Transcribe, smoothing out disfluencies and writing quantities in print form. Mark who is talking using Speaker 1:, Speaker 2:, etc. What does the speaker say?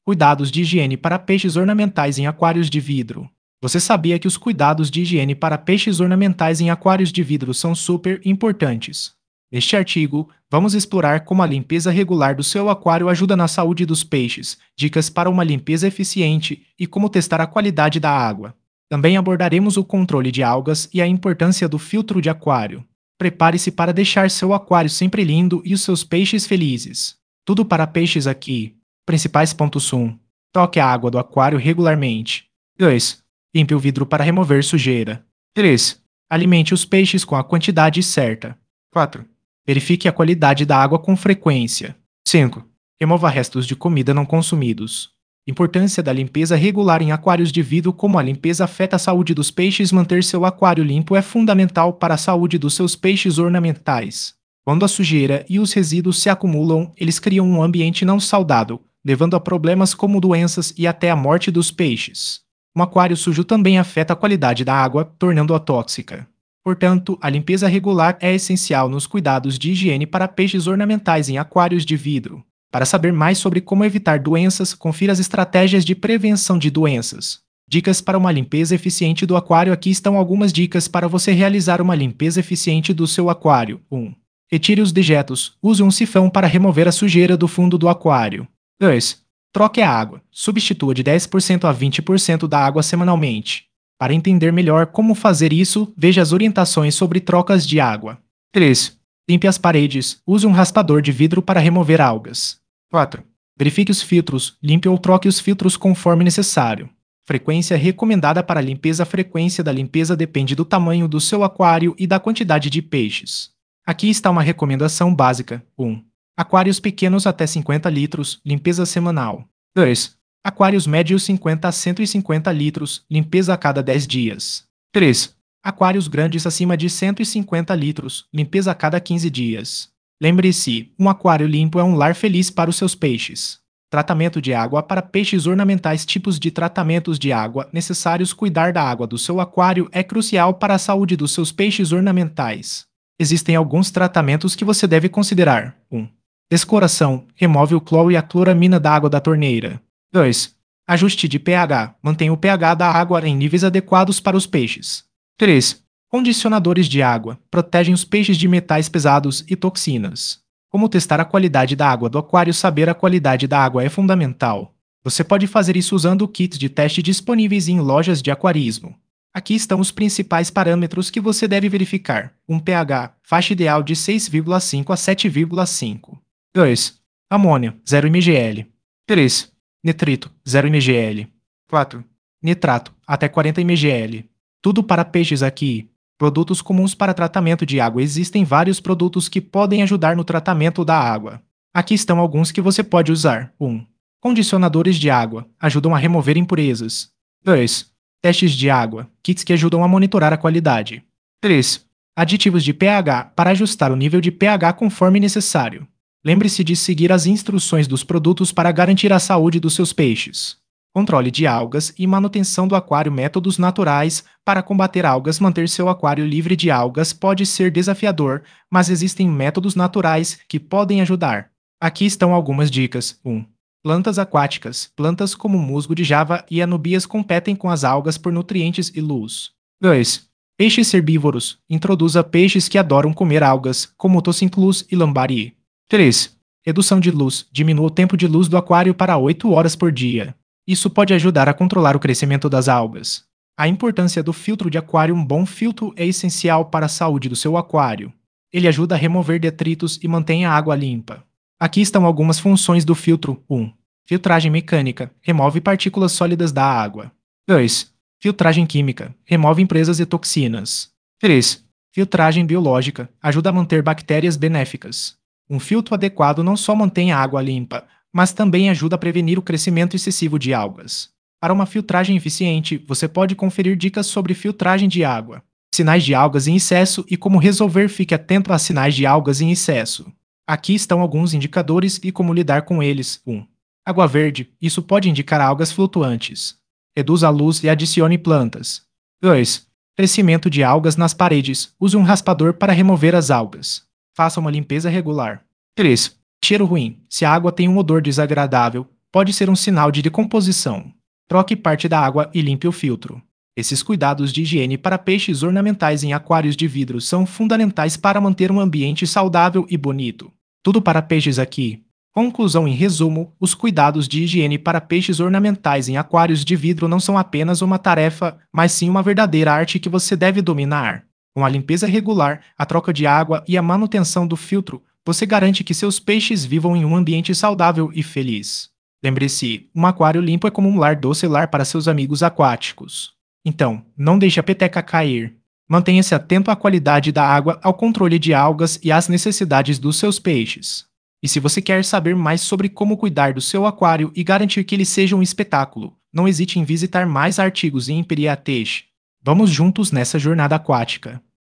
Speaker 1: Cuidados de higiene para peixes ornamentais em aquários de vidro. Você sabia que os cuidados de higiene para peixes ornamentais em aquários de vidro são super importantes? Neste artigo, vamos explorar como a limpeza regular do seu aquário ajuda na saúde dos peixes, dicas para uma limpeza eficiente e como testar a qualidade da água. Também abordaremos o controle de algas e a importância do filtro de aquário. Prepare-se para deixar seu aquário sempre lindo e os seus peixes felizes. Tudo para peixes aqui. Principais pontos 1. Troque a água do aquário regularmente. 2. Limpe o vidro para remover sujeira. 3. Alimente os peixes com a quantidade certa. 4. Verifique a qualidade da água com frequência. 5. Remova restos de comida não consumidos. Importância da limpeza regular em aquários de vidro. Como a limpeza afeta a saúde dos peixes, manter seu aquário limpo é fundamental para a saúde dos seus peixes ornamentais. Quando a sujeira e os resíduos se acumulam, eles criam um ambiente não saudável, levando a problemas como doenças e até a morte dos peixes. Um aquário sujo também afeta a qualidade da água, tornando-a tóxica. Portanto, a limpeza regular é essencial nos cuidados de higiene para peixes ornamentais em aquários de vidro. Para saber mais sobre como evitar doenças, confira as estratégias de prevenção de doenças. Dicas para uma limpeza eficiente do aquário. Aqui estão algumas dicas para você realizar uma limpeza eficiente do seu aquário. 1. Retire os dejetos. Use um sifão para remover a sujeira do fundo do aquário. 2. Troque a água. Substitua de 10% a 20% da água semanalmente. Para entender melhor como fazer isso, veja as orientações sobre trocas de água. 3. Limpe as paredes. Use um raspador de vidro para remover algas. 4. Verifique os filtros. Limpe ou troque os filtros conforme necessário. Frequência recomendada para a limpeza. A frequência da limpeza depende do tamanho do seu aquário e da quantidade de peixes. Aqui está uma recomendação básica. 1. Aquários pequenos até 50 litros, limpeza semanal. 2. Aquários médios 50 a 150 litros, limpeza a cada 10 dias. 3. Aquários grandes acima de 150 litros, limpeza a cada 15 dias. Lembre-se, um aquário limpo é um lar feliz para os seus peixes. Tratamento de água para peixes ornamentais. Tipos de tratamentos de água necessários. Cuidar da água do seu aquário é crucial para a saúde dos seus peixes ornamentais. Existem alguns tratamentos que você deve considerar. 1. Descloração. Remove o cloro e a cloramina da água da torneira. 2. Ajuste de pH. Mantenha o pH da água em níveis adequados para os peixes. 3. Condicionadores de água. Protegem os peixes de metais pesados e toxinas. Como testar a qualidade da água do aquário? Saber a qualidade da água é fundamental. Você pode fazer isso usando kits de teste disponíveis em lojas de aquarismo. Aqui estão os principais parâmetros que você deve verificar. 1. pH. Faixa ideal de 6,5 a 7,5. 2. Amônia, 0 mg. 3. Nitrito, 0 mg. 4. Nitrato, até 40 mg. Tudo para peixes aqui. Produtos comuns para tratamento de água. Existem vários produtos que podem ajudar no tratamento da água. Aqui estão alguns que você pode usar. 1. Condicionadores de água. Ajudam a remover impurezas. 2. Testes de água. Kits que ajudam a monitorar a qualidade. 3. Aditivos de pH. Para ajustar o nível de pH conforme necessário. Lembre-se de seguir as instruções dos produtos para garantir a saúde dos seus peixes. Controle de algas e manutenção do aquário. Métodos naturais para combater algas. Manter seu aquário livre de algas pode ser desafiador, mas existem métodos naturais que podem ajudar. Aqui estão algumas dicas. 1. Plantas aquáticas. Plantas como musgo de Java e anubias competem com as algas por nutrientes e luz. 2. Peixes herbívoros. Introduza peixes que adoram comer algas, como Toxinclus e Lambari. 3. Redução de luz. Diminua o tempo de luz do aquário para 8 horas por dia. Isso pode ajudar a controlar o crescimento das algas. A importância do filtro de aquário. Um bom filtro é essencial para a saúde do seu aquário. Ele ajuda a remover detritos e mantém a água limpa. Aqui estão algumas funções do filtro. 1. Filtragem mecânica. Remove partículas sólidas da água. 2. Filtragem química. Remove impurezas e toxinas. 3. Filtragem biológica. Ajuda a manter bactérias benéficas. Um filtro adequado não só mantém a água limpa, mas também ajuda a prevenir o crescimento excessivo de algas. Para uma filtragem eficiente, você pode conferir dicas sobre filtragem de água, sinais de algas em excesso e como resolver. Fique atento a sinais de algas em excesso. Aqui estão alguns indicadores e como lidar com eles. 1. Água verde. Isso pode indicar algas flutuantes. Reduza a luz e adicione plantas. 2. Crescimento de algas nas paredes. Use um raspador para remover as algas. Faça uma limpeza regular. 3. Cheiro ruim. Se a água tem um odor desagradável, pode ser um sinal de decomposição. Troque parte da água e limpe o filtro. Esses cuidados de higiene para peixes ornamentais em aquários de vidro são fundamentais para manter um ambiente saudável e bonito. Tudo para peixes aqui. Conclusão em resumo: os cuidados de higiene para peixes ornamentais em aquários de vidro não são apenas uma tarefa, mas sim uma verdadeira arte que você deve dominar. Com a limpeza regular, a troca de água e a manutenção do filtro, você garante que seus peixes vivam em um ambiente saudável e feliz. Lembre-se, um aquário limpo é como um lar doce lar para seus amigos aquáticos. Então, não deixe a peteca cair. Mantenha-se atento à qualidade da água, ao controle de algas e às necessidades dos seus peixes. E se você quer saber mais sobre como cuidar do seu aquário e garantir que ele seja um espetáculo, não hesite em visitar mais artigos em Imperiateixe. Vamos juntos nessa jornada aquática.